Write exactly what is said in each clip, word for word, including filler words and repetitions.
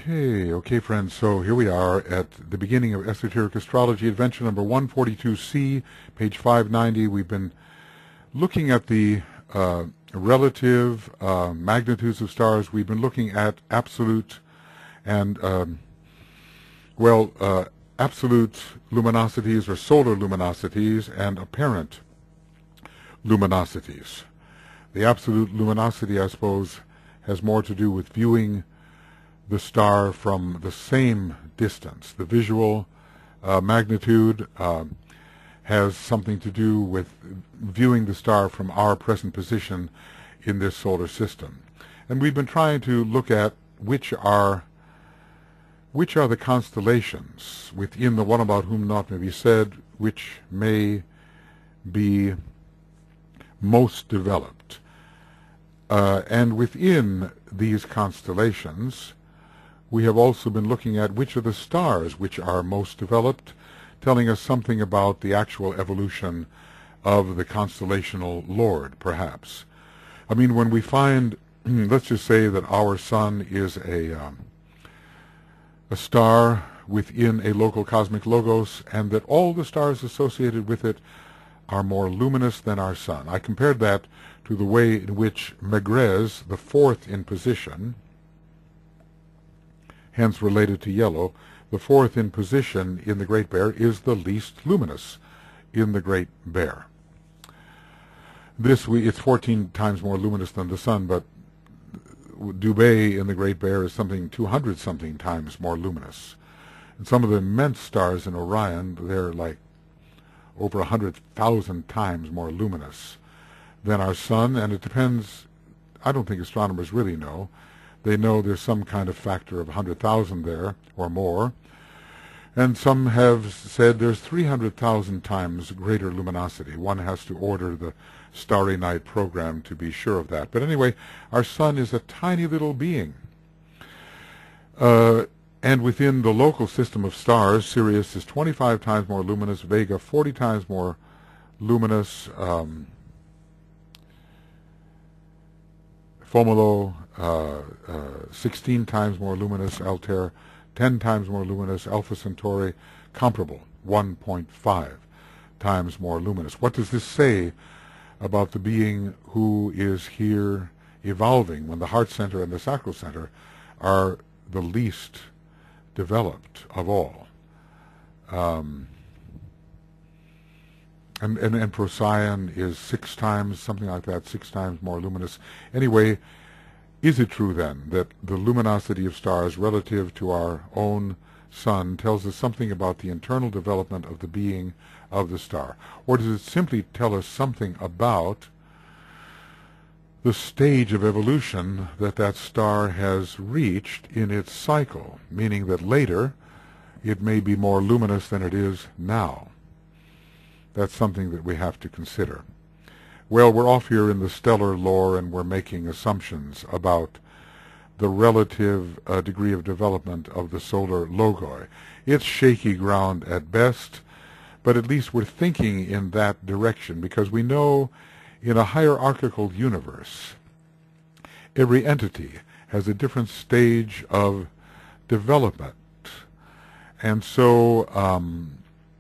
Okay, okay, friends. So here we are at the beginning of Esoteric Astrology, adventure number one forty-two C, page five ninety. We've been looking at the uh, relative uh, magnitudes of stars. We've been looking at absolute and, um, well, uh, absolute luminosities or solar luminosities and apparent luminosities. The absolute luminosity, I suppose, has more to do with viewing the star from the same distance. The visual uh, magnitude uh, has something to do with viewing the star from our present position in this solar system. And we've been trying to look at which are which are the constellations within the one about whom naught may be said, which may be most developed. Uh, and within these constellations, we have also been looking at which are the stars which are most developed, telling us something about the actual evolution of the constellational Lord, perhaps. I mean, when we find, let's just say that our sun is a, um, a star within a local cosmic logos, and that all the stars associated with it are more luminous than our sun. I compared that to the way in which Megrez, the fourth in position, hence related to yellow, the fourth in position in the Great Bear is the least luminous in the Great Bear. This we it's fourteen times more luminous than the sun, but Dubhe in the Great Bear is something two hundred something times more luminous. And some of the immense stars in Orion, they're like over a hundred thousand times more luminous than our sun, and it depends. I don't think astronomers really know. They know there's some kind of factor of one hundred thousand there or more, and some have said there's three hundred thousand times greater luminosity. One has to order the Starry Night program to be sure of that. But anyway, our sun is a tiny little being. Uh, and within the local system of stars, Sirius is twenty-five times more luminous, Vega forty times more luminous, um, Fomalhaut uh, uh, sixteen times more luminous, Altair ten times more luminous, Alpha Centauri comparable, one point five times more luminous. What does this say about the being who is here evolving when the heart center and the sacral center are the least developed of all? Um, and, and, and Procyon is six times, something like that, six times more luminous. Anyway, is it true then that the luminosity of stars relative to our own sun tells us something about the internal development of the being of the star? Or does it simply tell us something about the stage of evolution that that star has reached in its cycle, meaning that later it may be more luminous than it is now? That's something that we have to consider. Well, we're off here in the stellar lore, and we're making assumptions about the relative uh, degree of development of the solar logoi. It's shaky ground at best, but at least we're thinking in that direction, because we know in a hierarchical universe, every entity has a different stage of development. And so um,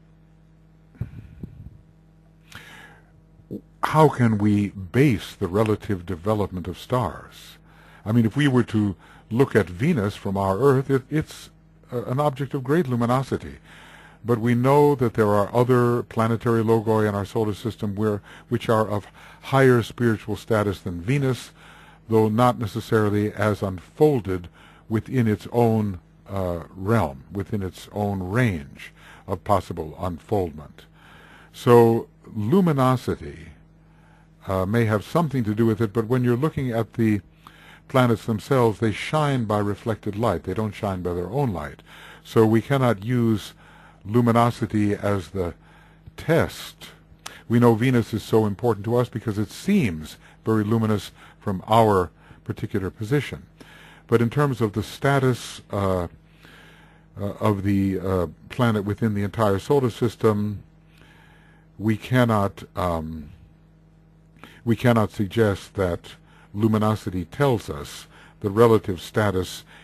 how can we base the relative development of stars? I mean, if we were to look at Venus from our Earth, it, it's a, an object of great luminosity. But we know that there are other planetary logoi in our solar system where, which are of higher spiritual status than Venus, though not necessarily as unfolded within its own uh, realm, within its own range of possible unfoldment. So luminosity Uh, may have something to do with it, but when you're looking at the planets themselves, they shine by reflected light. They don't shine by their own light. So we cannot use luminosity as the test. We know Venus is so important to us because it seems very luminous from our particular position. But in terms of the status uh, uh, of the uh, planet within the entire solar system, we cannot um, we cannot suggest that luminosity tells us the relative status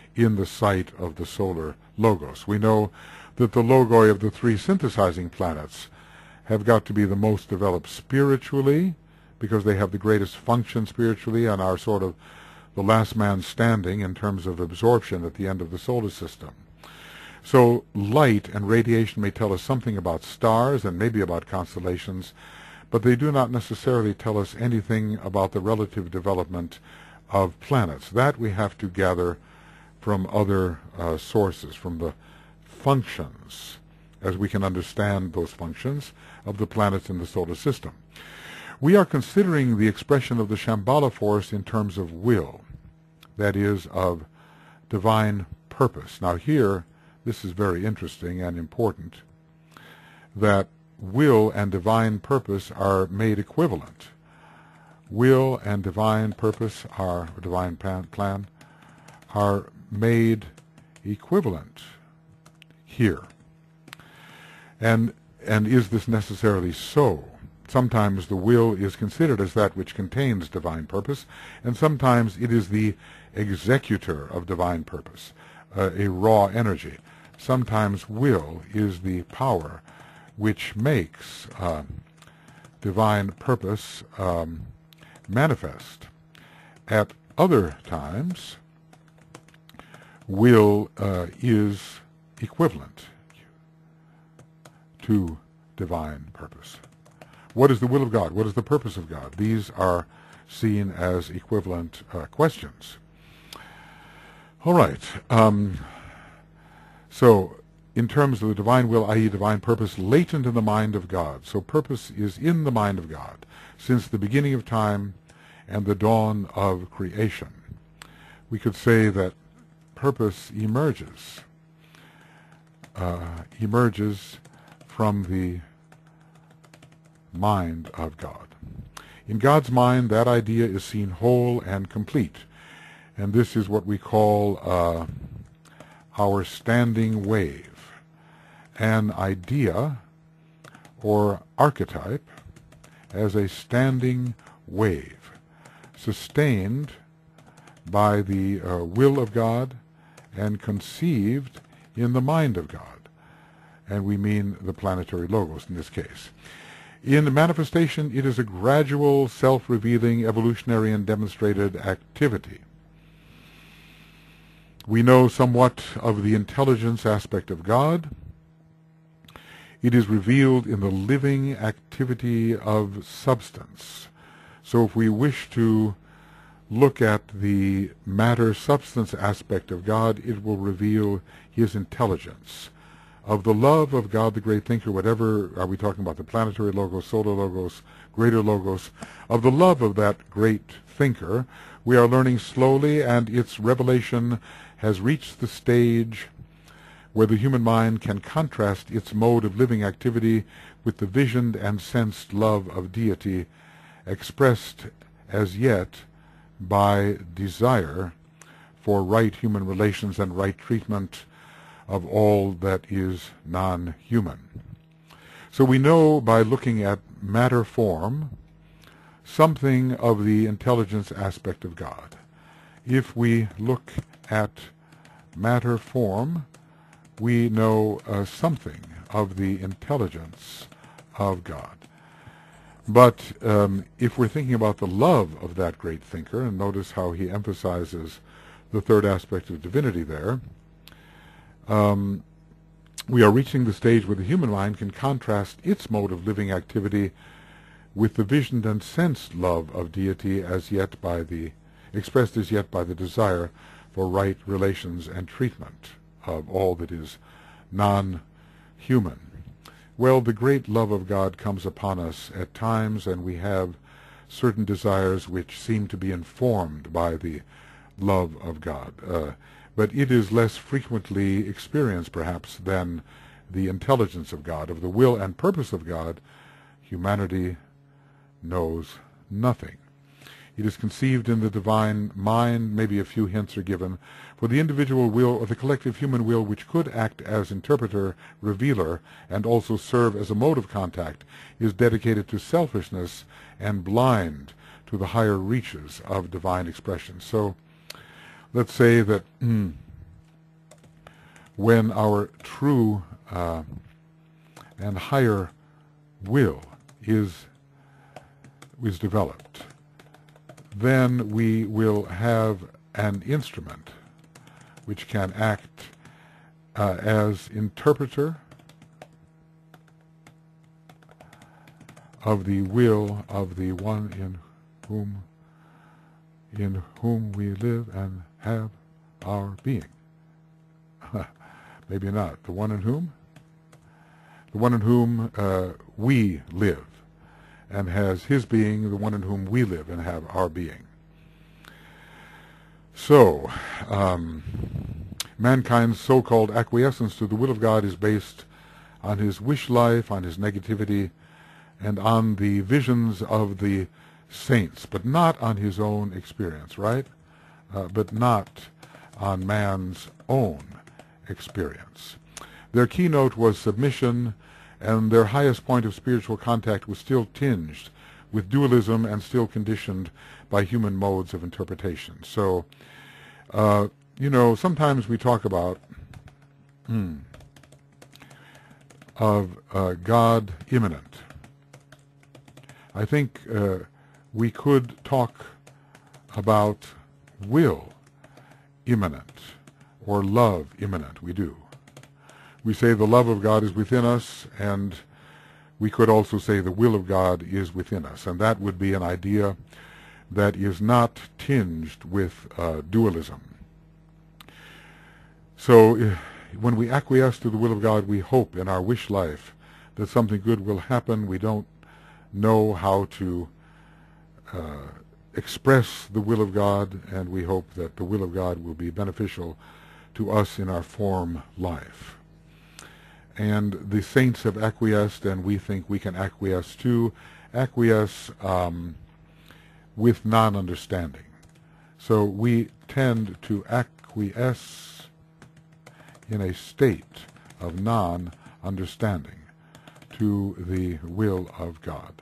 in the site of the solar logos. We know that the logoi of the three synthesizing planets have got to be the most developed spiritually, because they have the greatest function spiritually and are sort of the last man standing in terms of absorption at the end of the solar system. So light and radiation may tell us something about stars and maybe about constellations, but they do not necessarily tell us anything about the relative development of planets. That we have to gather from other uh, sources, from the functions, as we can understand those functions of the planets in the solar system. We are considering the expression of the Shambhala force in terms of will, that is, of divine purpose. Now here, this is very interesting and important, that will and divine purpose are made equivalent. Will and divine purpose are, or divine plan, are made equivalent here. And, and is this necessarily so? Sometimes the will is considered as that which contains divine purpose, and sometimes it is the executor of divine purpose, uh, a raw energy. Sometimes will is the power which makes uh, divine purpose um, manifest. At other times, will uh, is equivalent to divine purpose. What is the will of God? What is the purpose of God? These are seen as equivalent uh, questions. All right. Um, so, in terms of the divine will, that is divine purpose, latent in the mind of God. So purpose is in the mind of God since the beginning of time and the dawn of creation. We could say that purpose emerges, uh, emerges from the mind of God. In God's mind, that idea is seen whole and complete, and this is what we call uh, our standing wave. An idea or archetype as a standing wave, sustained by the uh, will of God and conceived in the mind of God. And we mean the planetary logos in this case. In the manifestation, it is a gradual, self-revealing, evolutionary, and demonstrated activity. We know somewhat of the intelligence aspect of God. It is revealed in the living activity of substance. So if we wish to look at the matter-substance aspect of God, it will reveal his intelligence. Of the love of God, the great thinker, whatever, are we talking about the planetary logos, solar logos, greater logos, of the love of that great thinker, we are learning slowly, and its revelation has reached the stage where the human mind can contrast its mode of living activity with the visioned and sensed love of deity, expressed as yet by desire for right human relations and right treatment of all that is non-human. So we know by looking at matter form something of the intelligence aspect of God. If we look at matter form, we know uh, something of the intelligence of God. But um, if we're thinking about the love of that great thinker, and notice how he emphasizes the third aspect of divinity there, um, we are reaching the stage where the human mind can contrast its mode of living activity with the visioned and sensed love of deity as yet by the, expressed as yet by the desire for right relations and treatment of all that is non-human. Well, the great love of God comes upon us at times, and we have certain desires which seem to be informed by the love of God. Uh, but it is less frequently experienced, perhaps, than the intelligence of God. Of the will and purpose of God, humanity knows nothing. It is conceived in the divine mind. Maybe a few hints are given. For the individual will, or the collective human will, which could act as interpreter, revealer, and also serve as a mode of contact, is dedicated to selfishness and blind to the higher reaches of divine expression. So let's say that mm, when our true uh, and higher will is is developed, then we will have an instrument which can act uh, as interpreter of the will of the one in whom in whom we live and have our being. Maybe not. The one in whom? The one in whom uh, we live and has his being, the one in whom we live and have our being. So, um, mankind's so-called acquiescence to the will of God is based on his wish life, on his negativity, and on the visions of the saints, but not on his own experience, right? Uh, but not on man's own experience. Their keynote was submission, and their highest point of spiritual contact was still tinged with dualism and still conditioned by human modes of interpretation. So, uh, you know, sometimes we talk about hmm, of uh, God immanent. I think uh, we could talk about will immanent or love immanent. We do. We say the love of God is within us, and we could also say the will of God is within us, and that would be an idea that is not tinged with uh, dualism. So uh, when we acquiesce to the will of God, we hope in our wish life that something good will happen. We don't know how to uh, express the will of God, and we hope that the will of God will be beneficial to us in our form life. And the saints have acquiesced, and we think we can acquiesce too. Acquiesce um, with non-understanding. So we tend to acquiesce in a state of non-understanding to the will of God.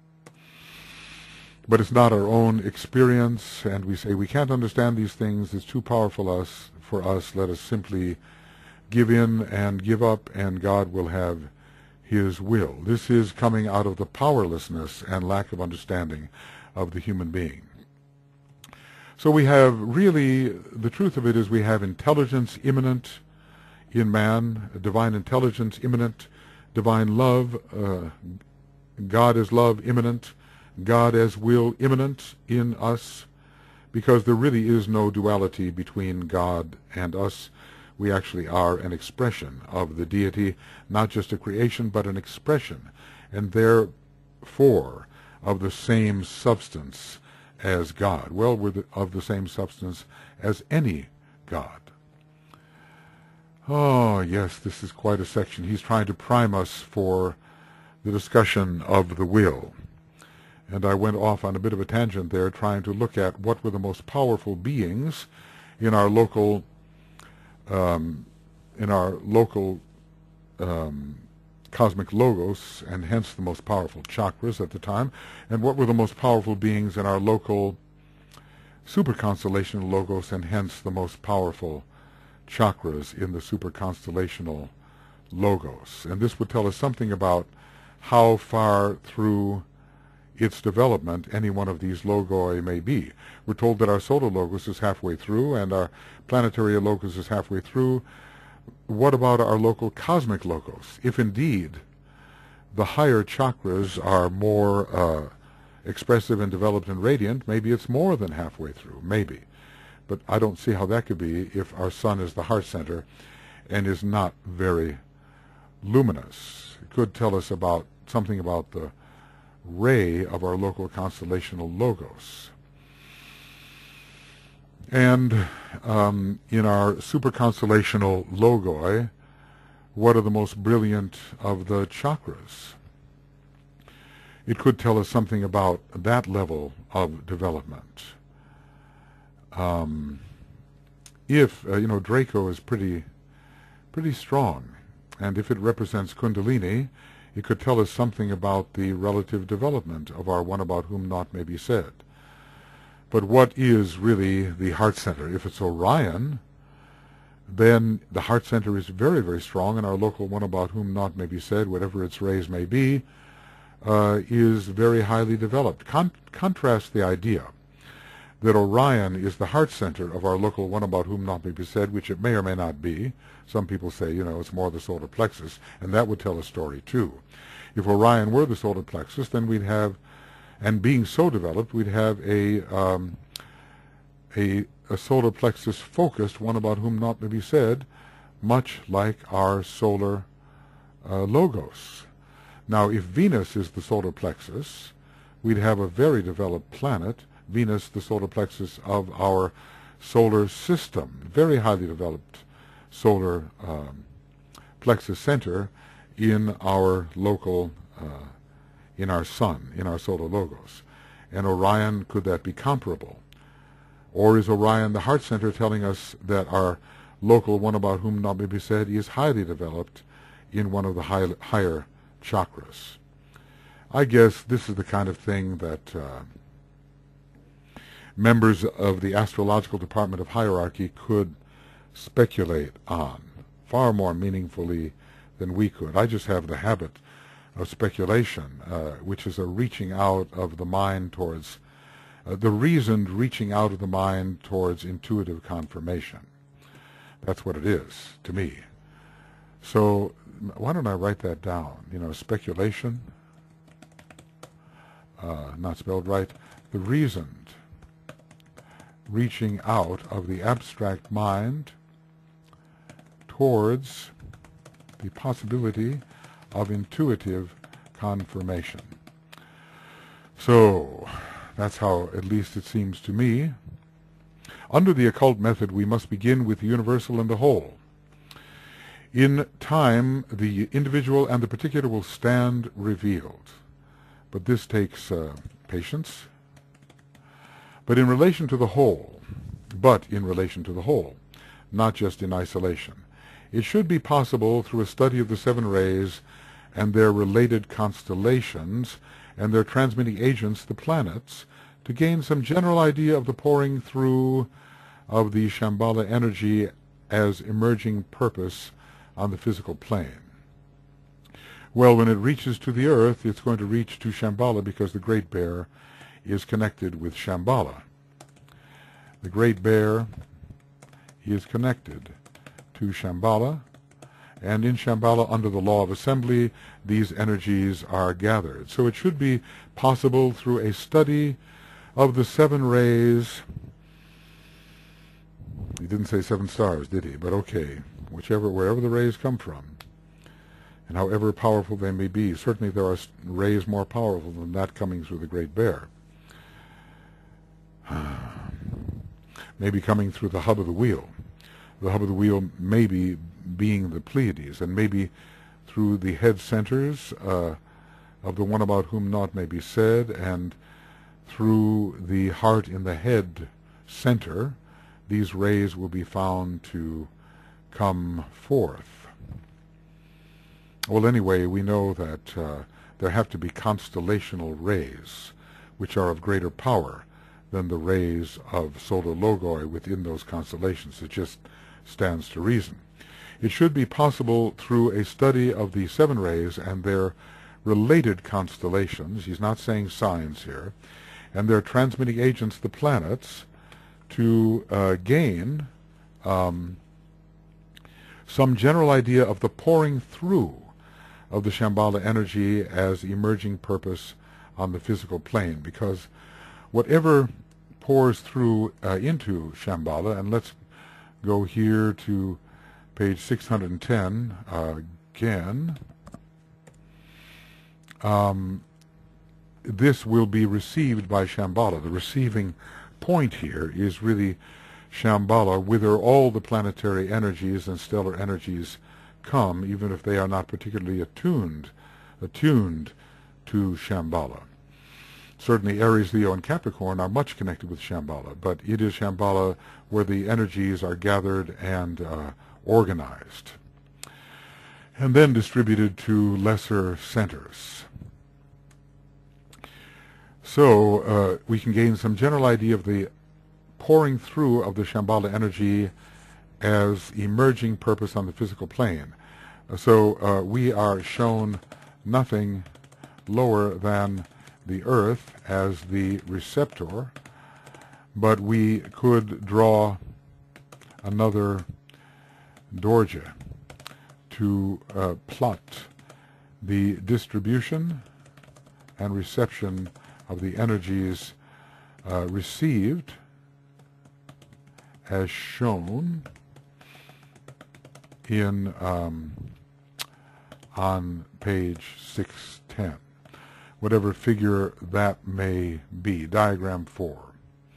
But it's not our own experience, and we say we can't understand these things, it's too powerful us for us, let us simply give in and give up, and God will have his will. This is coming out of the powerlessness and lack of understanding of the human being. So we have really, the truth of it is we have intelligence immanent in man, divine intelligence immanent, divine love, uh, God as love immanent, God as will immanent in us, because there really is no duality between God and us. We actually are an expression of the deity, not just a creation, but an expression, and therefore of the same substance as God. Well, we're the, of the same substance as any God. Oh, yes, this is quite a section. He's trying to prime us for the discussion of the will. And I went off on a bit of a tangent there, trying to look at what were the most powerful beings in our local Um, in our local um, cosmic logos, and hence the most powerful chakras at the time, and what were the most powerful beings in our local super constellational logos, and hence the most powerful chakras in the super constellational logos. And this would tell us something about how far through its development any one of these logoi may be. We're told that our solar logos is halfway through, and our planetary logos is halfway through. What about our local cosmic logos? If indeed the higher chakras are more uh, expressive and developed and radiant, maybe it's more than halfway through, maybe. But I don't see how that could be if our sun is the heart center and is not very luminous. It could tell us about something about the ray of our local constellational logos. And um, in our super constellational logoi, what are the most brilliant of the chakras? It could tell us something about that level of development. Um, if, uh, you know, Draco is pretty, pretty strong, and if it represents Kundalini, it could tell us something about the relative development of our one about whom naught may be said. But what is really the heart center? If it's Orion, then the heart center is very, very strong, and our local one about whom naught may be said, whatever its rays may be, uh, is very highly developed. Con contrast the idea that Orion is the heart center of our local one about whom naught may be said, which it may or may not be. Some people say, you know, it's more the solar plexus, and that would tell a story too. If Orion were the solar plexus, then we'd have, and being so developed, we'd have a um, a, a solar plexus focused one about whom naught may be said, much like our solar uh, logos. Now, if Venus is the solar plexus, we'd have a very developed planet, Venus, the solar plexus of our solar system, very highly developed solar um, plexus center in our local, uh, in our sun, in our solar logos. And Orion, could that be comparable? Or is Orion the heart center telling us that our local one about whom not may be said is highly developed in one of the high, higher chakras? I guess this is the kind of thing that uh, members of the astrological department of hierarchy could speculate on far more meaningfully than we could. I just have the habit of speculation, uh, which is a reaching out of the mind towards, uh, the reasoned reaching out of the mind towards intuitive confirmation. That's what it is to me. So why don't I write that down? You know, speculation, uh, not spelled right, the reasoned reaching out of the abstract mind towards the possibility of intuitive confirmation. So that's how, at least it seems to me. Under the occult method, we must begin with the universal and the whole. In time, the individual and the particular will stand revealed, but this takes uh, patience. But in relation to the whole, but in relation to the whole, not just in isolation, it should be possible through a study of the seven rays and their related constellations and their transmitting agents, the planets, to gain some general idea of the pouring through of the Shambhala energy as emerging purpose on the physical plane. Well, when it reaches to the earth, it's going to reach to Shambhala because the Great Bear is connected with Shambhala. The Great Bear is connected to Shambhala, and in Shambhala, under the law of assembly, these energies are gathered. So it should be possible through a study of the seven rays. He didn't say seven stars, did he? But okay, whichever, wherever the rays come from, and however powerful they may be, certainly there are rays more powerful than that coming through the Great Bear. Maybe coming through the hub of the wheel. The hub of the wheel maybe being the Pleiades, and maybe through the head centers uh, of the one about whom naught may be said, and through the heart in the head center, these rays will be found to come forth. Well, anyway, we know that uh, there have to be constellational rays, which are of greater power than the rays of solar logoi within those constellations. It just stands to reason. It should be possible through a study of the seven rays and their related constellations, he's not saying signs here, and their transmitting agents, the planets, to uh, gain um, some general idea of the pouring through of the Shambhala energy as emerging purpose on the physical plane, because whatever pours through uh, into Shambhala, and let's go here to page six hundred ten uh, again, um, this will be received by Shambhala. The receiving point here is really Shambhala, whither all the planetary energies and stellar energies come, even if they are not particularly attuned, attuned to Shambhala. Certainly Aries, Leo, and Capricorn are much connected with Shambhala, but it is Shambhala where the energies are gathered and uh, organized, and then distributed to lesser centers. So uh, we can gain some general idea of the pouring through of the Shambhala energy as emerging purpose on the physical plane. Uh, so uh, we are shown nothing lower than the Earth as the receptor, but we could draw another Dorje to uh, plot the distribution and reception of the energies uh, received as shown in um, on page six ten, whatever figure that may be, diagram four.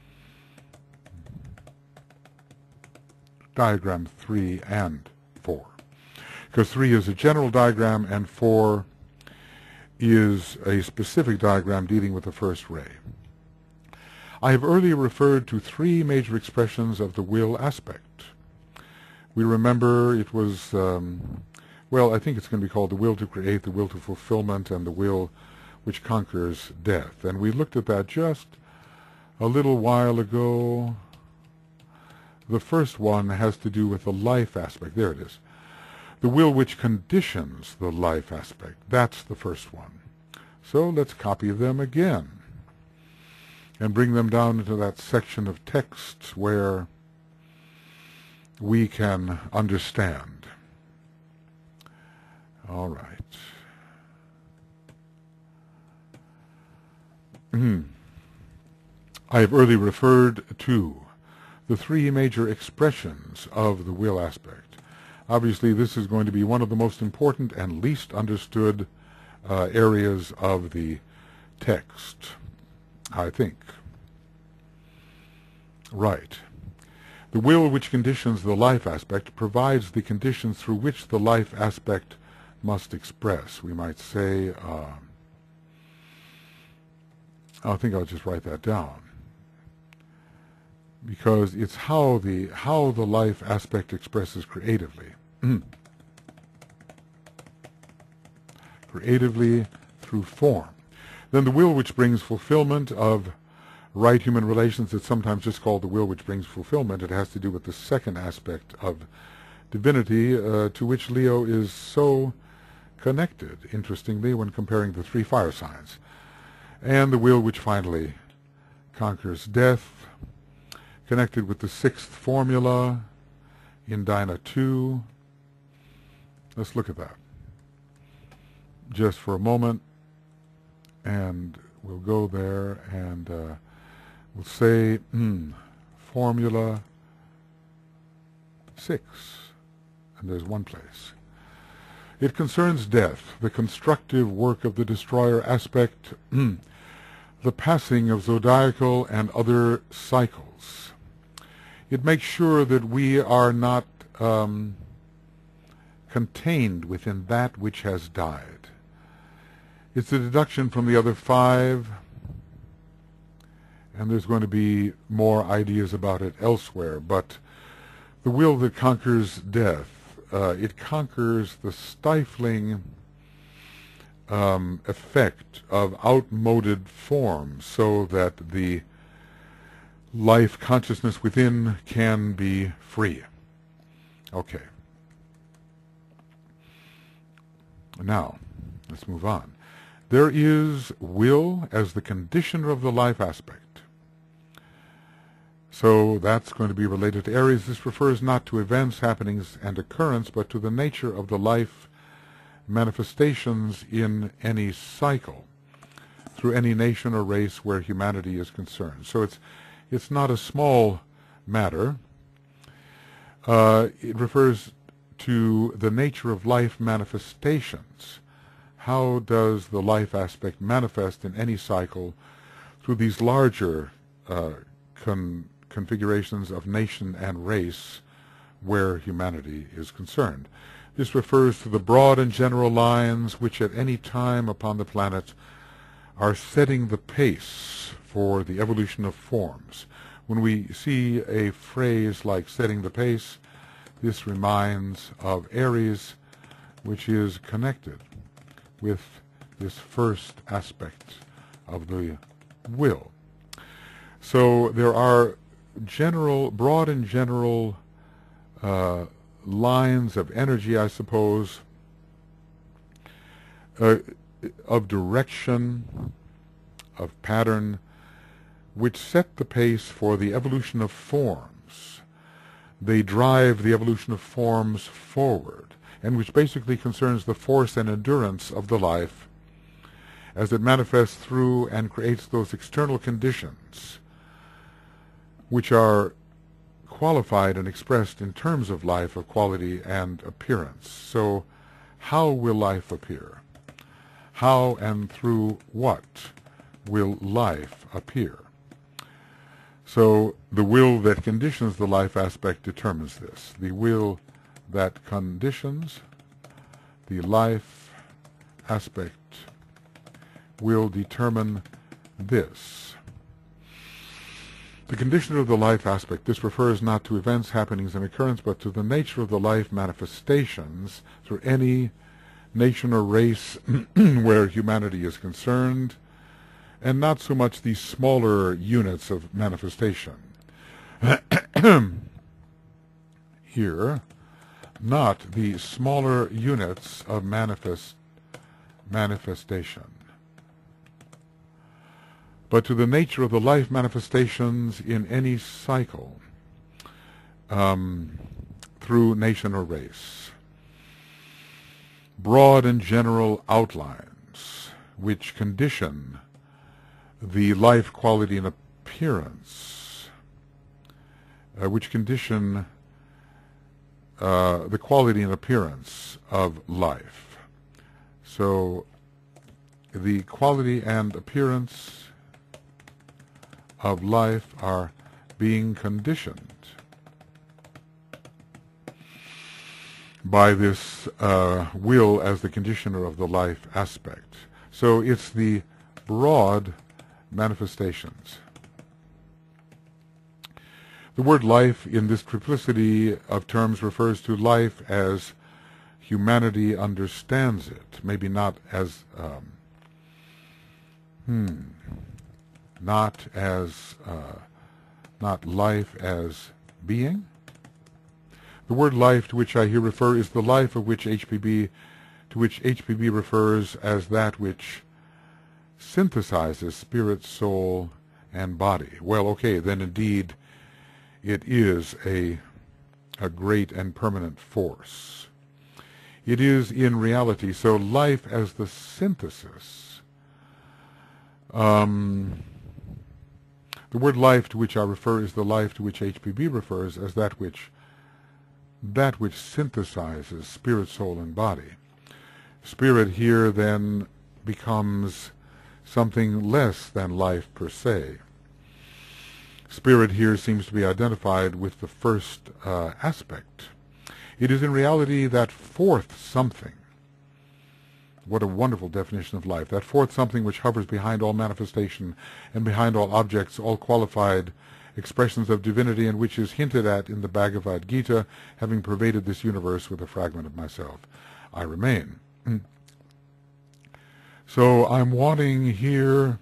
Diagram three and four. Because three is a general diagram and four is a specific diagram dealing with the first ray. I have earlier referred to three major expressions of the will aspect. We remember it was, um, well, I think it's going to be called the will to create, the will to fulfillment, and the will which conquers death. And we looked at that just a little while ago. The first one has to do with the life aspect. There it is. The will which conditions the life aspect. That's the first one. So let's copy them again and bring them down into that section of text where we can understand. All right. I have earlier referred to the three major expressions of the will aspect. Obviously, this is going to be one of the most important and least understood uh, areas of the text, I think. Right. The will which conditions the life aspect provides the conditions through which the life aspect must express. We might say, uh, I think I'll just write that down, because it's how the how the life aspect expresses creatively. Creatively through form. Then the will which brings fulfillment of right human relations, it's sometimes just called the will which brings fulfillment. It has to do with the second aspect of divinity, uh, to which Leo is so connected, interestingly, when comparing the three fire signs. And the will which finally conquers death, connected with the sixth formula in Dyna two. Let's look at that just for a moment, and we'll go there and uh, we'll say mm, formula six, and there's one place. It concerns death, the constructive work of the destroyer aspect, the passing of zodiacal and other cycles. It makes sure that we are not um, contained within that which has died. It's a deduction from the other five, and there's going to be more ideas about it elsewhere, but the will that conquers death, uh, it conquers the stifling um, effect of outmoded forms so that the life consciousness within can be free. Okay. Now, let's move on. There is will as the conditioner of the life aspect. So that's going to be related to Aries. This refers not to events, happenings, and occurrence, but to the nature of the life manifestations in any cycle, through any nation or race where humanity is concerned. So it's it's not a small matter. Uh, it refers to the nature of life manifestations. How does the life aspect manifest in any cycle through these larger uh, con configurations of nation and race where humanity is concerned? This refers to the broad and general lines which at any time upon the planet are setting the pace for the evolution of forms. When we see a phrase like setting the pace, this reminds of Aries, which is connected with this first aspect of the will. So there are general, broad and general uh, lines of energy, I suppose, uh, of direction, of pattern, which set the pace for the evolution of forms. They drive the evolution of forms forward, and which basically concerns the force and endurance of the life as it manifests through and creates those external conditions which are qualified and expressed in terms of life, of quality and appearance. So how will life appear? How and through what will life appear? So the will that conditions the life aspect determines this. The will that conditions the life aspect will determine this. The condition of the life aspect, this refers not to events, happenings, and occurrence, but to the nature of the life manifestations through any nation or race where humanity is concerned, and not so much the smaller units of manifestation. Here, not the smaller units of manifest manifestation, but to the nature of the life manifestations in any cycle um, through nation or race. Broad and general outlines which condition the life quality and appearance, uh, which condition uh, the quality and appearance of life. So the quality and appearance of life are being conditioned by this uh, will as the conditioner of the life aspect. So it's the broad manifestations. The word life in this triplicity of terms refers to life as humanity understands it, maybe not as um, hmm not as uh, not life as being. The word life to which I here refer is the life of which H P B to which H P B refers as that which synthesizes spirit, soul, and body. Well, okay, then indeed it is a a great and permanent force. It is in reality, so life as the synthesis. Um, the word life to which I refer is the life to which H P B refers as that which that which synthesizes spirit, soul, and body. Spirit here then becomes something less than life per se. Spirit here seems to be identified with the first uh, aspect. It is in reality that fourth something. What a wonderful definition of life. That fourth something which hovers behind all manifestation and behind all objects, all qualified expressions of divinity, and which is hinted at in the Bhagavad Gita, having pervaded this universe with a fragment of myself, I remain. So I'm wanting here,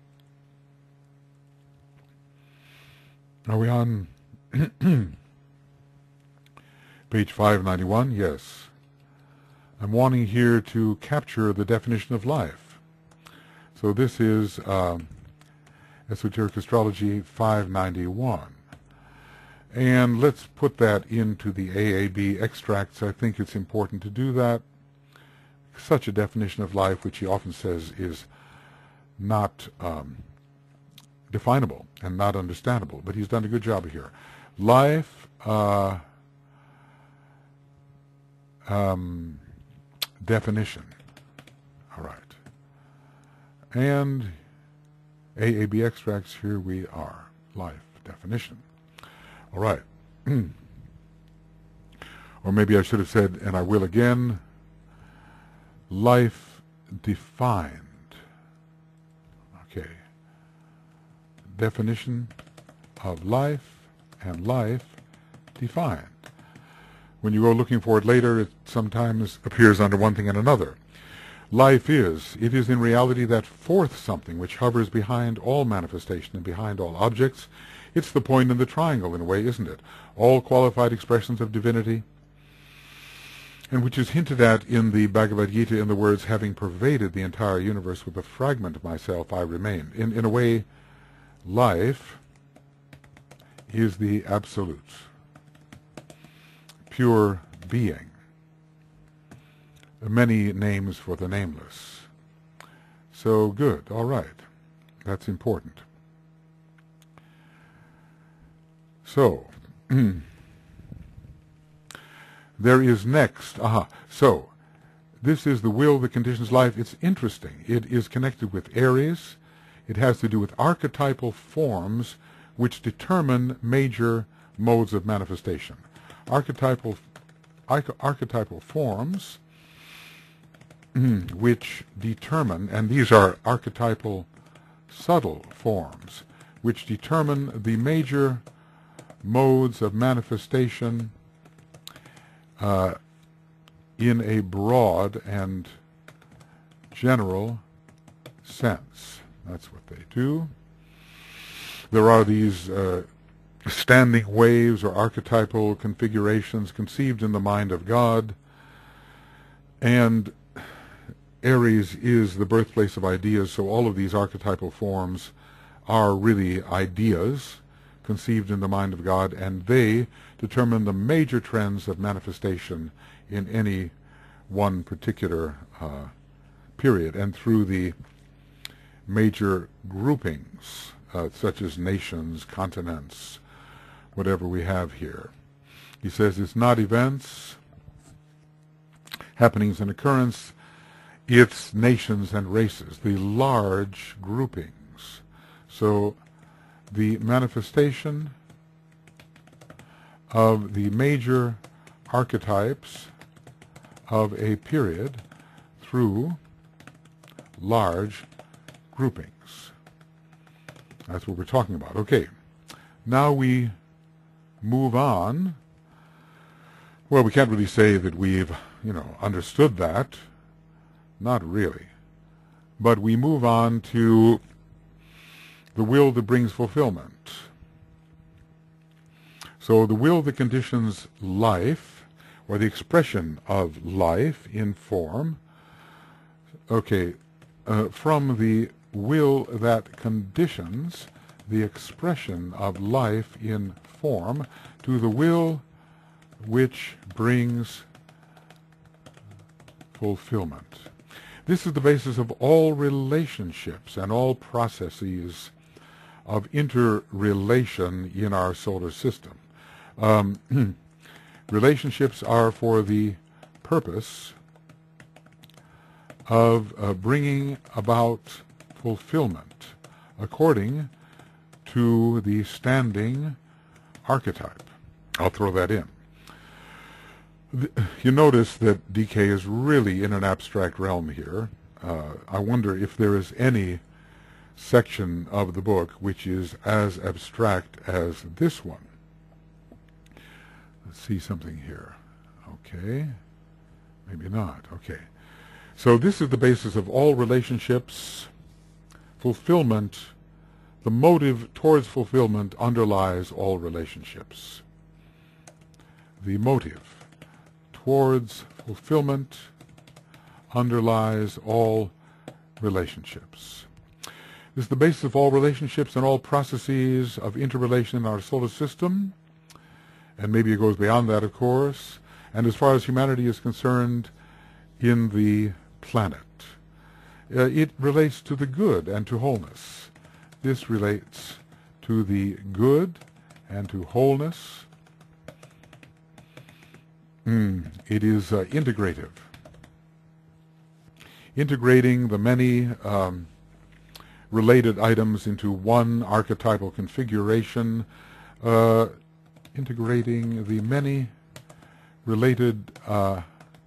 are we on page five ninety-one? Yes. I'm wanting here to capture the definition of life. So this is uh, Esoteric Astrology five ninety-one. And let's put that into the A A B extracts. I think it's important to do that. Such a definition of life, which he often says is not um, definable and not understandable, but he's done a good job here. Life, uh, um, definition. All right. And A A B extracts, here we are. Life, definition. All right. Or maybe I should have said, and I will again, life defined. Okay. Definition of life and life defined. When you go looking for it later, it sometimes appears under one thing and another. Life is, it is in reality that fourth something which hovers behind all manifestation and behind all objects. It's the point in the triangle, in a way, isn't it? All qualified expressions of divinity, and which is hinted at in the Bhagavad Gita in the words, having pervaded the entire universe with a fragment of myself, I remain. In, in a way, life is the absolute, pure being. Many names for the nameless. So good, all right. That's important. So, there is next, aha, so, this is the will that conditions life. It's interesting. It is connected with Aries. It has to do with archetypal forms which determine major modes of manifestation. Archetypal, arch- archetypal forms which determine, and these are archetypal subtle forms, which determine the major modes of manifestation uh, in a broad and general sense. That's what they do. There are these uh, standing waves or archetypal configurations conceived in the mind of God, and Aries is the birthplace of ideas, so all of these archetypal forms are really ideas conceived in the mind of God, and they determine the major trends of manifestation in any one particular uh, period, and through the major groupings, uh, such as nations, continents, whatever we have here. He says it's not events, happenings and occurrence, it's nations and races, the large groupings. So the manifestation of the major archetypes of a period through large groupings. That's what we're talking about. Okay, now we move on. Well, we can't really say that we've, you know, understood that. Not really. But we move on to the will that brings fulfillment. So the will that conditions life, or the expression of life in form, okay, uh, from the will that conditions the expression of life in form to the will which brings fulfillment. This is the basis of all relationships and all processes of interrelation in our solar system. Um, relationships are for the purpose of uh, bringing about fulfillment according to the standing archetype. I'll throw that in. You notice that D K is really in an abstract realm here. Uh, I wonder if there is any section of the book which is as abstract as this one. Let's see something here. Okay. Maybe not. Okay. So this is the basis of all relationships. Fulfillment, the motive towards fulfillment underlies all relationships. The motive towards fulfillment underlies all relationships. This is the basis of all relationships and all processes of interrelation in our solar system, and maybe it goes beyond that, of course, and as far as humanity is concerned, in the planet. Uh, it relates to the good and to wholeness. This relates to the good and to wholeness. Mm, it is uh, integrative. Integrating the many um, related items into one archetypal configuration, uh, integrating the many related uh,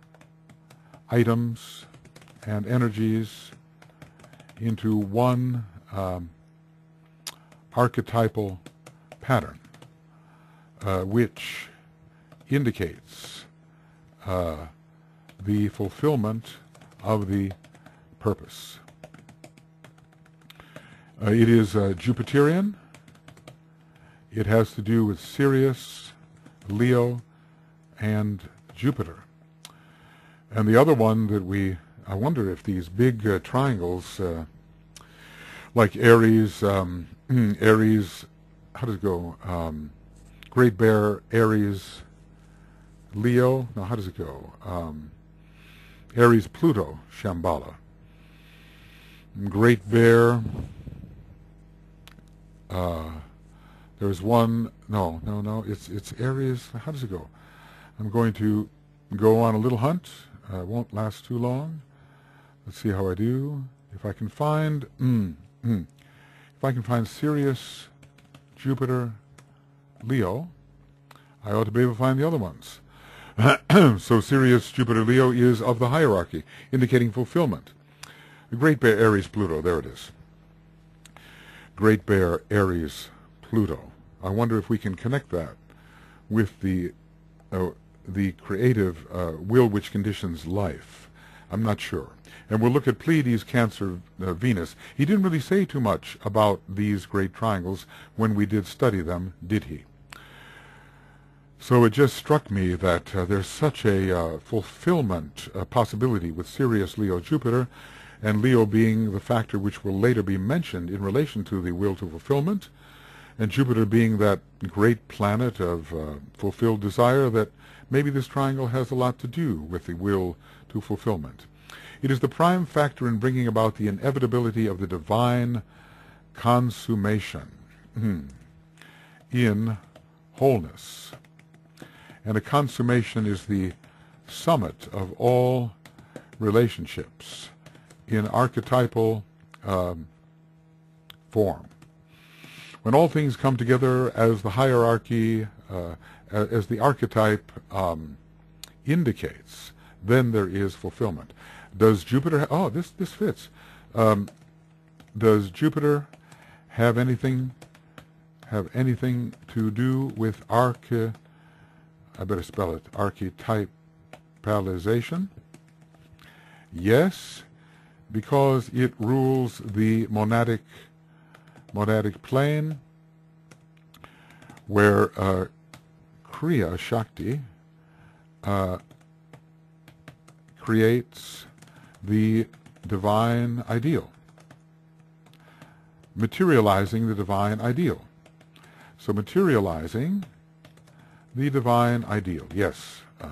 items and energies into one um, archetypal pattern, uh, which indicates uh, the fulfillment of the purpose. Uh, it is uh, Jupiterian. It has to do with Sirius, Leo, and Jupiter. And the other one that we, I wonder if these big uh, triangles, uh, like Aries, um, Aries, how does it go? Um, Great Bear, Aries, Leo. No, how does it go? Um, Aries, Pluto, Shambhala. Great Bear. Uh, there's one. No, no, no. It's it's Aries. How does it go? I'm going to go on a little hunt. Uh, it won't last too long. Let's see how I do. If I can find, mm, mm, if I can find Sirius, Jupiter, Leo, I ought to be able to find the other ones. So Sirius, Jupiter, Leo is of the hierarchy, indicating fulfillment. The Great Bear, Aries, Pluto. There it is. Great Bear, Aries, Pluto. I wonder if we can connect that with the uh, the creative uh, will which conditions life. I'm not sure. And we'll look at Pleiades, Cancer, uh, Venus. He didn't really say too much about these great triangles when we did study them, did he? So it just struck me that uh, there's such a uh, fulfillment uh, possibility with Sirius, Leo, Jupiter, and Leo being the factor which will later be mentioned in relation to the will to fulfillment, and Jupiter being that great planet of uh, fulfilled desire, that maybe this triangle has a lot to do with the will to fulfillment. It is the prime factor in bringing about the inevitability of the divine consummation in wholeness. And a consummation is the summit of all relationships in archetypal um, form. When all things come together as the hierarchy, uh, as the archetype um, indicates, then there is fulfillment. Does Jupiter, ha oh, this, this fits. Um, does Jupiter have anything, have anything to do with arche, I better spell it, archetypalization? Yes, because it rules the monadic monadic plane, where uh, Kriya Shakti uh, creates the divine ideal, materializing the divine ideal. So materializing the divine ideal, yes. Uh,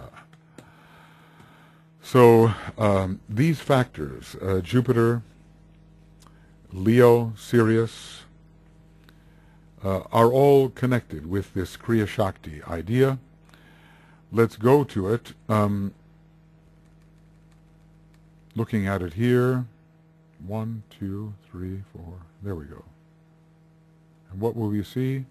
so um, these factors, uh, Jupiter, Leo, Sirius, uh, are all connected with this Kriya Shakti idea. Let's go to it. Um, looking at it here, one, two, three, four, there we go. And what will we see?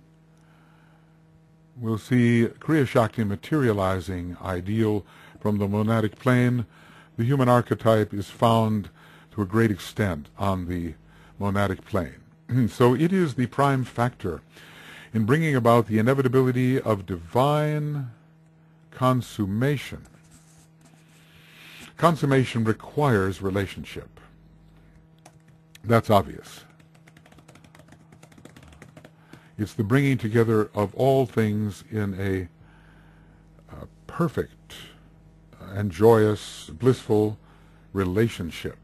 We'll see Kriya Shakti materializing ideal from the monadic plane. The human archetype is found to a great extent on the monadic plane. So it is the prime factor in bringing about the inevitability of divine consummation. Consummation requires relationship. That's obvious. It's the bringing together of all things in a uh, perfect and joyous, blissful relationship.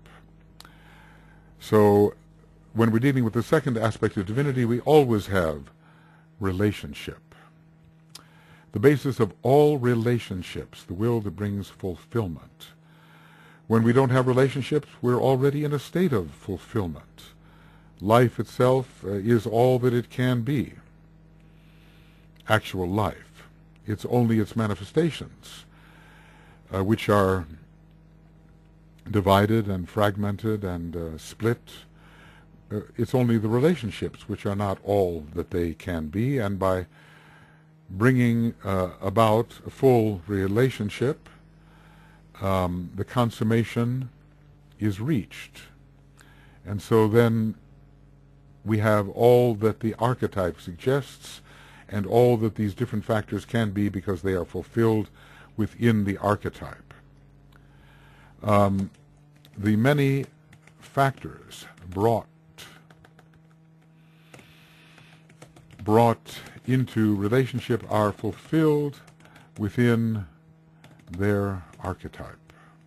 So when we're dealing with the second aspect of divinity, we always have relationship. The basis of all relationships, the will that brings fulfillment. When we don't have relationships, we're already in a state of fulfillment. Life itself uh, is all that it can be. Actual life. It's only its manifestations, uh, which are divided and fragmented and uh, split. Uh, it's only the relationships which are not all that they can be, and by bringing uh, about a full relationship, um, the consummation is reached. And so then we have all that the archetype suggests and all that these different factors can be because they are fulfilled within the archetype. Um, the many factors brought brought into relationship are fulfilled within their archetype.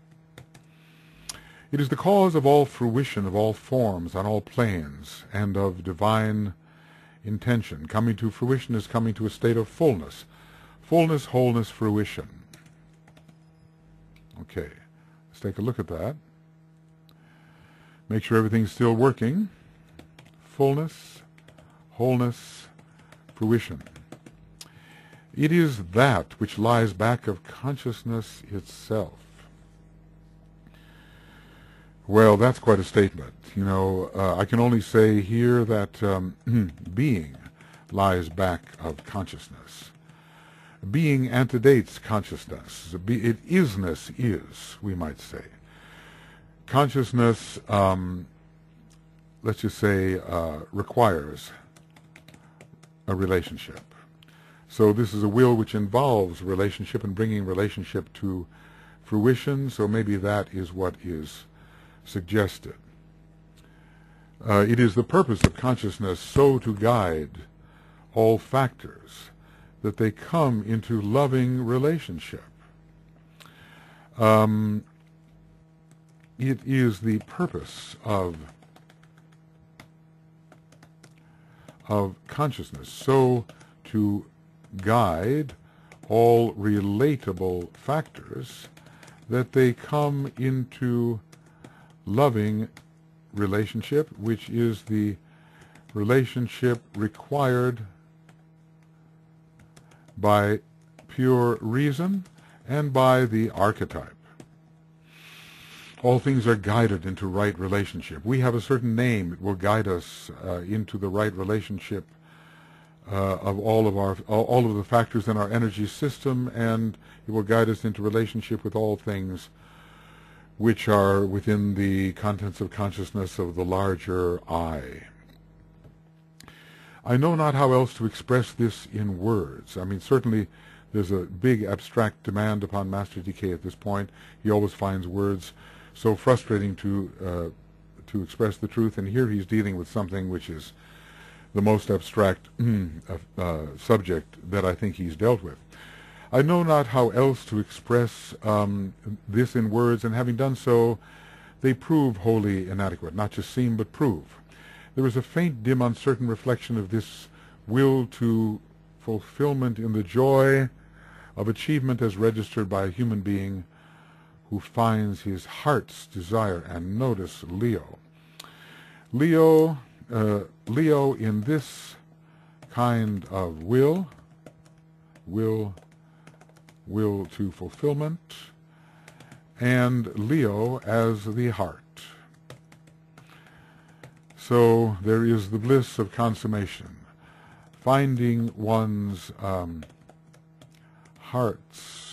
It is the cause of all fruition of all forms on all planes and of divine intention. Coming to fruition is coming to a state of fullness. Fullness, wholeness, fruition. Okay, let's take a look at that. Make sure everything's still working. Fullness, wholeness, fruition. It is that which lies back of consciousness itself. Well, that's quite a statement. You know, uh, I can only say here that um, being lies back of consciousness. Being antedates consciousness. It isness is, we might say. Consciousness, um, let's just say, uh, requires a relationship. So this is a will which involves relationship and bringing relationship to fruition, so maybe that is what is suggested. Uh, it is the purpose of consciousness so to guide all factors that they come into loving relationship. Um, it is the purpose of of consciousness so to guide all relatable factors that they come into loving relationship, which is the relationship required by pure reason and by the archetype. All things are guided into right relationship. We have a certain name that will guide us uh, into the right relationship uh, of all of our all of the factors in our energy system, and it will guide us into relationship with all things which are within the contents of consciousness of the larger I. I know not how else to express this in words. I mean, certainly there's a big abstract demand upon Master D K at this point. He always finds words so frustrating to uh, to express the truth, and here he's dealing with something which is the most abstract uh, subject that I think he's dealt with. I know not how else to express um, this in words, and having done so, they prove wholly inadequate. Not just seem, but prove. There is a faint, dim, uncertain reflection of this will to fulfillment in the joy of achievement as registered by a human being who finds his heart's desire. And notice Leo. Leo, uh, Leo in this kind of will, will, will to fulfillment, and Leo as the heart. So there is the bliss of consummation, finding one's um, heart's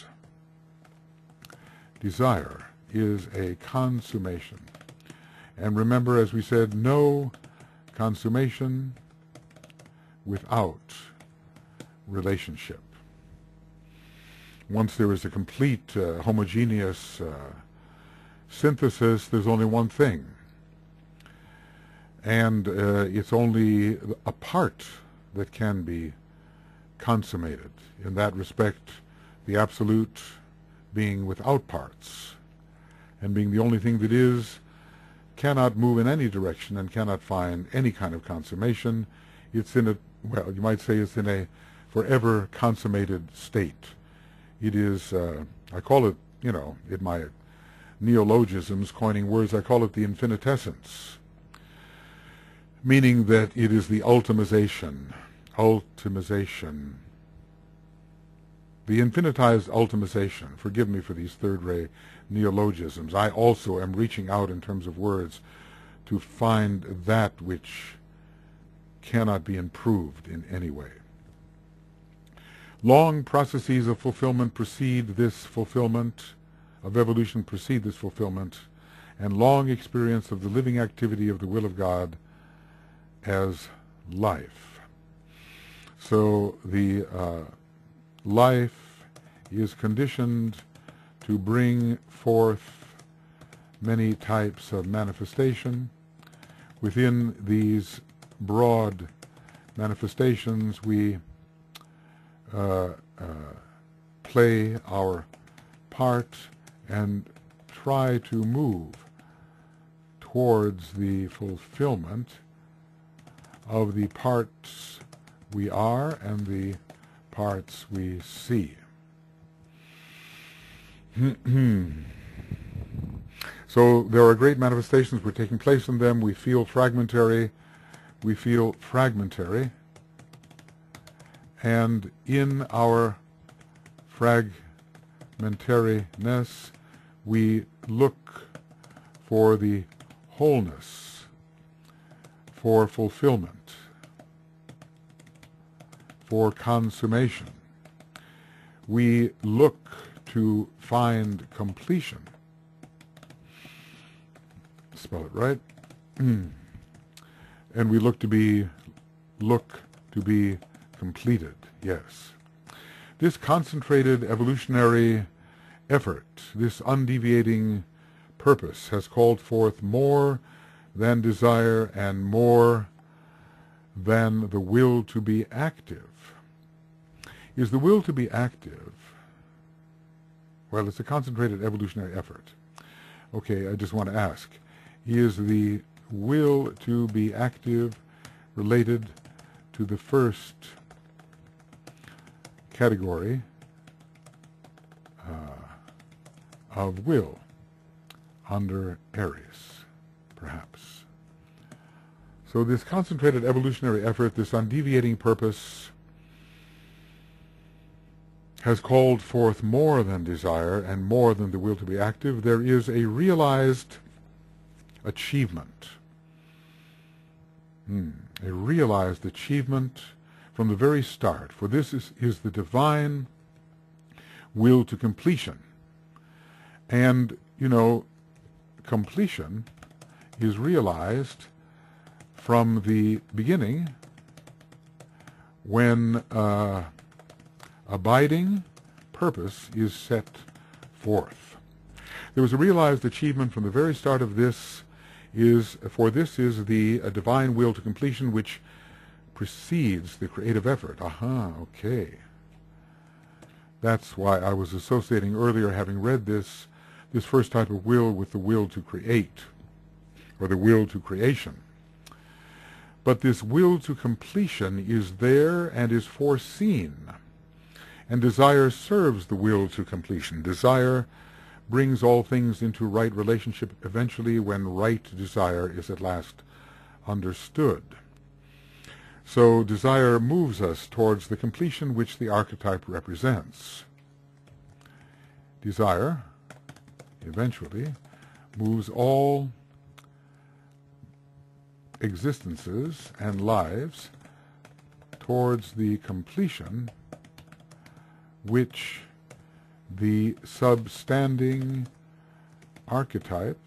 desire is a consummation. And remember, as we said, no consummation without relationship. Once there is a complete uh, homogeneous uh, synthesis, there's only one thing. And uh, it's only a part that can be consummated. In that respect, the Absolute being without parts, and being the only thing that is, cannot move in any direction and cannot find any kind of consummation. It's in a, well, you might say it's in a forever consummated state. It is, uh, I call it, you know, in my neologisms, coining words, I call it the infinitessence, meaning that it is the ultimization, ultimization, the infinitized ultimization. Forgive me for these third-ray neologisms. I also am reaching out in terms of words to find that which cannot be improved in any way. Long processes of fulfillment precede this fulfillment, of evolution precede this fulfillment, and long experience of the living activity of the will of God as life. So the uh, life is conditioned to bring forth many types of manifestation within these broad manifestations, we uh, uh, play our part and try to move towards the fulfillment of the parts we are and the parts we see. So there are great manifestations which are taking place in them. We feel fragmentary. We feel fragmentary. And in our fragmentariness, we look for the wholeness, for fulfillment, for consummation. We look to find completion. Spell it right. And we look to be, look to be completed. Yes. This concentrated evolutionary effort, this undeviating purpose, has called forth more than desire and more than the will to be active. Is the will to be active? Well, it's a concentrated evolutionary effort. Okay, I just want to ask, is the will to be active related to the first category uh, of will under Aries, perhaps? So this concentrated evolutionary effort, this undeviating purpose, has called forth more than desire and more than the will to be active. There is a realized achievement. Hmm. A realized achievement from the very start. For this is, is the divine will to completion. And, you know, completion is realized from the beginning when uh, abiding purpose is set forth. There was a realized achievement from the very start of this. Is for this is the a divine will to completion which precedes the creative effort. Aha, okay. That's why I was associating earlier, having read this, this first type of will with the will to create, or the will to creation. But this will to completion is there and is foreseen. And desire serves the will to completion. Desire brings all things into right relationship eventually when right desire is at last understood. So desire moves us towards the completion which the archetype represents. Desire eventually moves all existences and lives towards the completion which the substanding archetype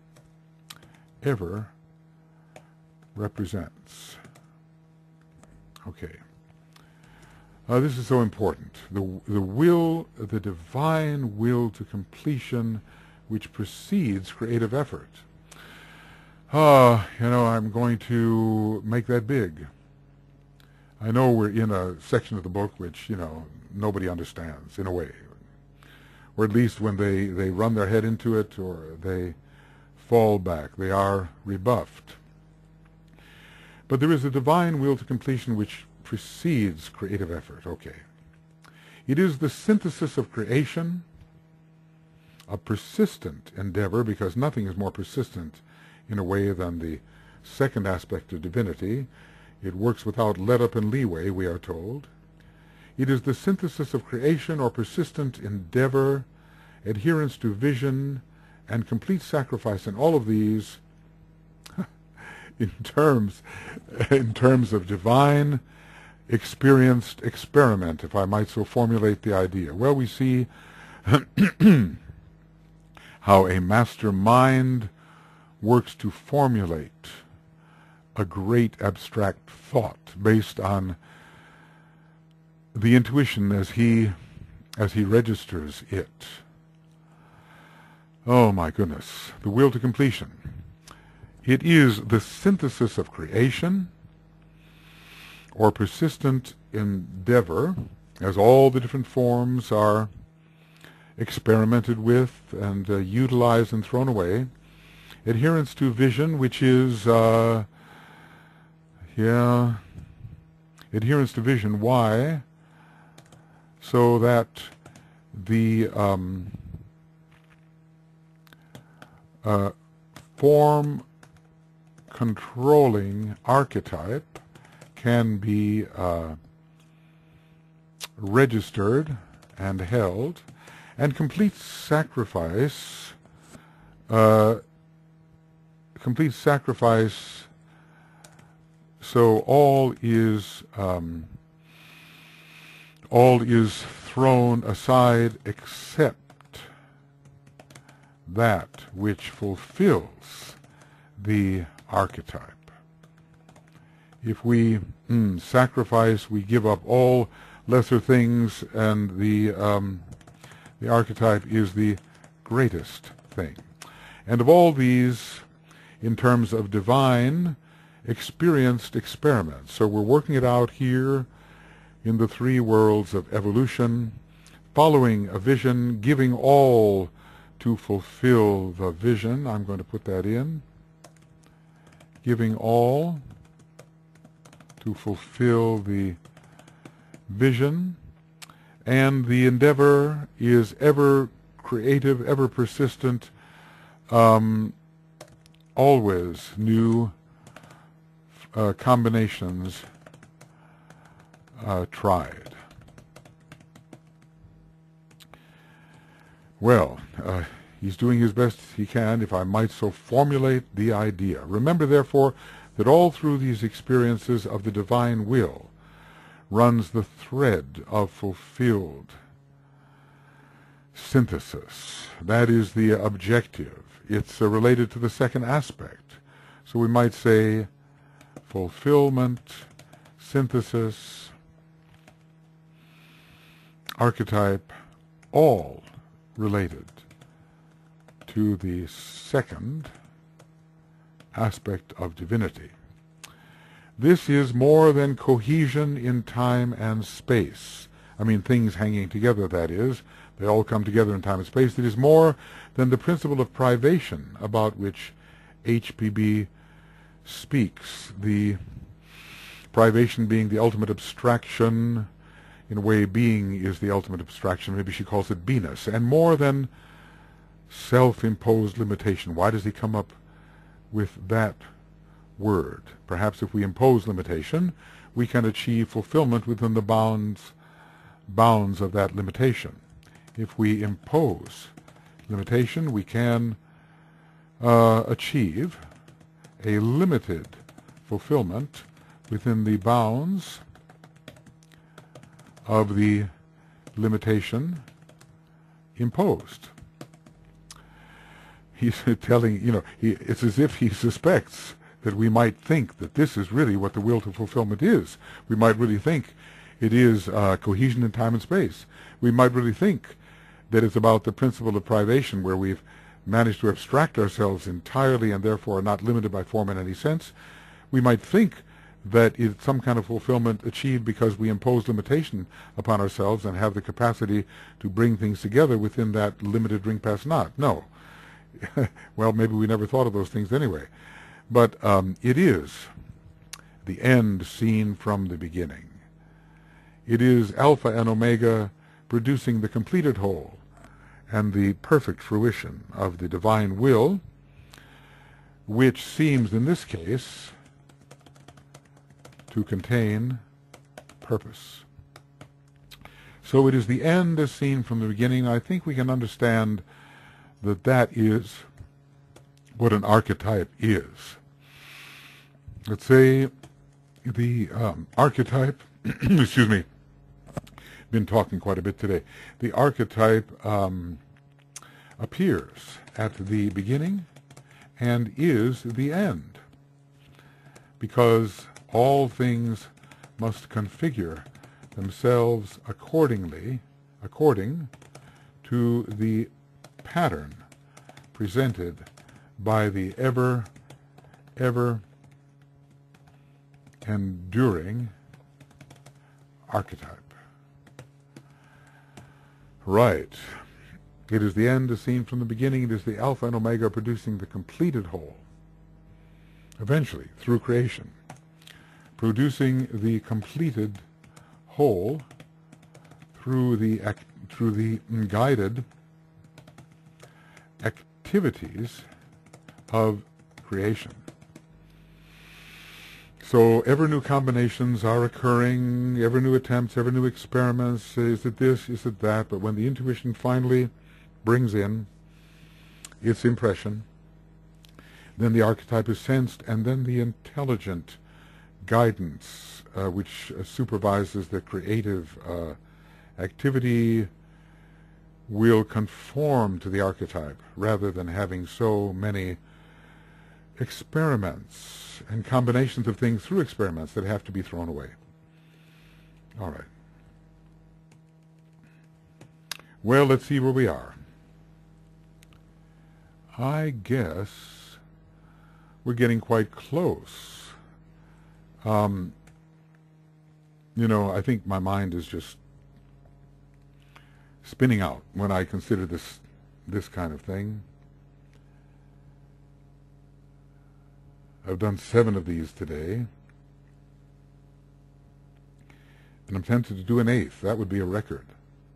ever represents. Okay. Uh, this is so important. The, the will, the divine will to completion which precedes creative effort. Ah, uh, you know, I'm going to make that big. I know we're in a section of the book which, you know, nobody understands, in a way. Or at least when they, they run their head into it or they fall back, they are rebuffed. But there is a divine will to completion which precedes creative effort. Okay. It is the synthesis of creation, a persistent endeavor, because nothing is more persistent in a way than the second aspect of divinity. It works without let-up and leeway, we are told. It is the synthesis of creation or persistent endeavor, adherence to vision, and complete sacrifice in all of these in terms, in terms of divine experienced experiment, if I might so formulate the idea. Well, we see how a master mind works to formulate a great abstract thought based on the intuition as he as he registers it. Oh my goodness, the will to completion. It is the synthesis of creation, or persistent endeavor, as all the different forms are experimented with and uh, utilized and thrown away. Adherence to vision, which is, uh, yeah, adherence to vision. Why? So that the um, uh, form controlling archetype can be uh, registered and held, and complete sacrifice, uh, complete sacrifice, so all is um, all is thrown aside except that which fulfills the archetype. If we mm, sacrifice, we give up all lesser things, and the um, the archetype is the greatest thing. And of all these, in terms of divine, experienced experiments, so we're working it out here in the three worlds of evolution, following a vision, giving all to fulfill the vision. I'm going to put that in. Giving all to fulfill the vision. And the endeavor is ever creative, ever persistent, um, always new uh, combinations uh, tried. Well, uh, he's doing his best he can, if I might so formulate the idea. Remember, therefore, that all through these experiences of the divine will runs the thread of fulfilled synthesis. That is the objective. It's uh, related to the second aspect. So we might say fulfillment, synthesis, archetype, all related to the second aspect of divinity. This is more than cohesion in time and space. I mean, things hanging together, that is. They all come together in time and space. It is more than the principle of privation about which H P B speaks. The privation being the ultimate abstraction. In a way, being is the ultimate abstraction. Maybe she calls it beingness. And more than self-imposed limitation. Why does he come up with that word? Perhaps if we impose limitation, we can achieve fulfillment within the bounds bounds of that limitation. If we impose limitation, we can uh, achieve a limited fulfillment within the bounds of the limitation imposed. He's telling, you know, he, it's as if he suspects that we might think that this is really what the will to fulfillment is. We might really think it is uh, cohesion in time and space. We might really think that it's about the principle of privation, where we've managed to abstract ourselves entirely and therefore are not limited by form in any sense. We might think that it's some kind of fulfillment achieved because we impose limitation upon ourselves and have the capacity to bring things together within that limited ring pass knot. No. Well, maybe we never thought of those things anyway. But um, it is the end seen from the beginning. It is Alpha and Omega producing the completed whole and the perfect fruition of the divine will, which seems in this case to contain purpose. So it is the end as seen from the beginning. I think we can understand that that is what an archetype is. Let's say the um, archetype, excuse me, been talking quite a bit today. The archetype um, appears at the beginning and is the end, because all things must configure themselves accordingly, according to the pattern presented by the ever, ever enduring archetype. Right. It is the end as seen from the beginning. It is the alpha and omega producing the completed whole. Eventually, through creation, producing the completed whole through the ac- through the guided activities of creation. So ever new combinations are occurring, ever new attempts, ever new experiments. Is it this? Is it that? But when the intuition finally brings in its impression, then the archetype is sensed, and then the intelligent guidance, uh, which uh, supervises the creative uh, activity, will conform to the archetype rather than having so many experiments and combinations of things through experiments that have to be thrown away. All right. Well, let's see where we are. I guess we're getting quite close. Um, you know, I think my mind is just spinning out when I consider this this kind of thing. I've done seven of these today, and I'm tempted to do an eighth. That would be a record.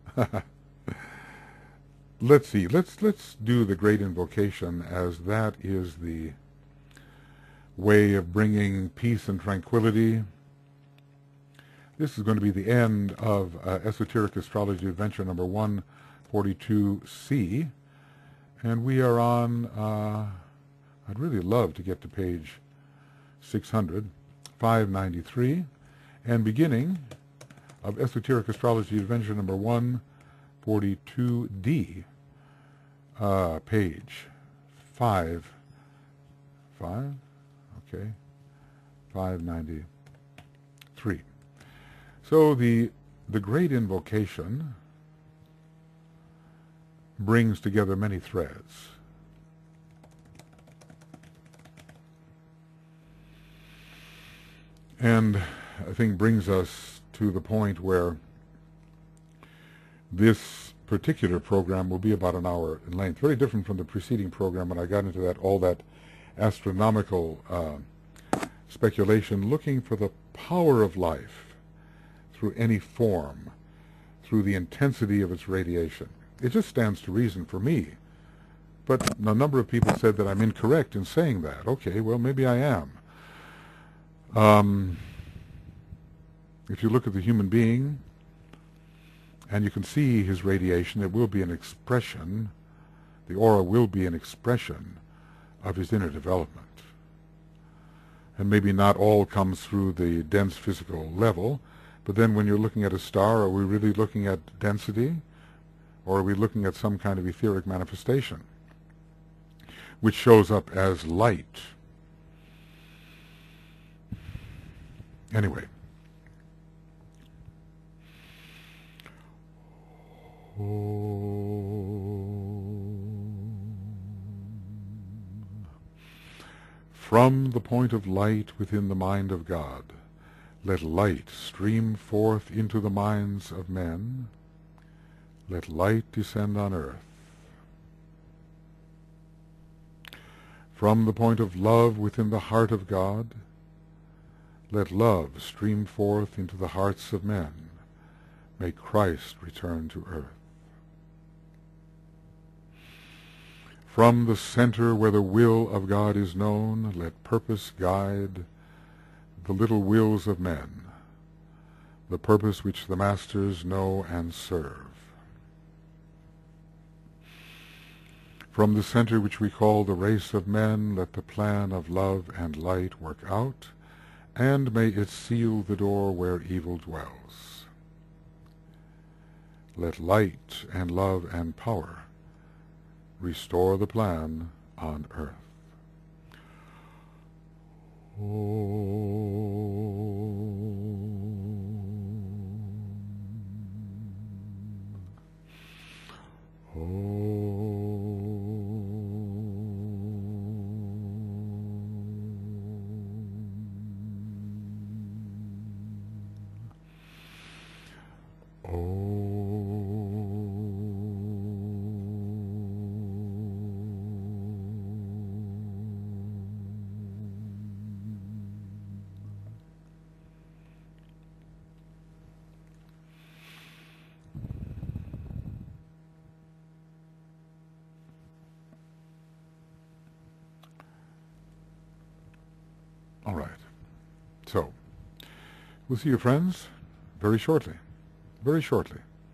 Let's see. Let's let's do the great invocation, as that is the way of bringing peace and tranquility. This is going to be the end of uh, Esoteric Astrology Adventure number one forty-two C, and we are on, uh, I'd really love to get to page six hundred, five ninety-three, and beginning of Esoteric Astrology Adventure number one forty-two D, uh, page five, five, okay, five ninety-three. So the the great invocation brings together many threads. And I think brings us to the point where this particular program will be about an hour in length, very different from the preceding program when I got into that all that astronomical uh, speculation, looking for the power of life through any form, through the intensity of its radiation. It just stands to reason for me. But a number of people said that I'm incorrect in saying that. Okay, well, maybe I am. Um, if you look at the human being, and you can see his radiation, it will be an expression, the aura will be an expression of his inner development. And maybe not all comes through the dense physical level, but then when you're looking at a star, are we really looking at density? Or are we looking at some kind of etheric manifestation, which shows up as light? Anyway. From the point of light within the mind of God, let light stream forth into the minds of men. Let light descend on earth. From the point of love within the heart of God, let love stream forth into the hearts of men. May Christ return to earth. From the center where the will of God is known, let purpose guide the little wills of men, the purpose which the masters know and serve. From the center which we call the race of men, let the plan of love and light work out, and may it seal the door where evil dwells. Let light and love and power restore the plan on earth. Om. Om. All right. So, we'll see you, friends, very shortly. Very shortly.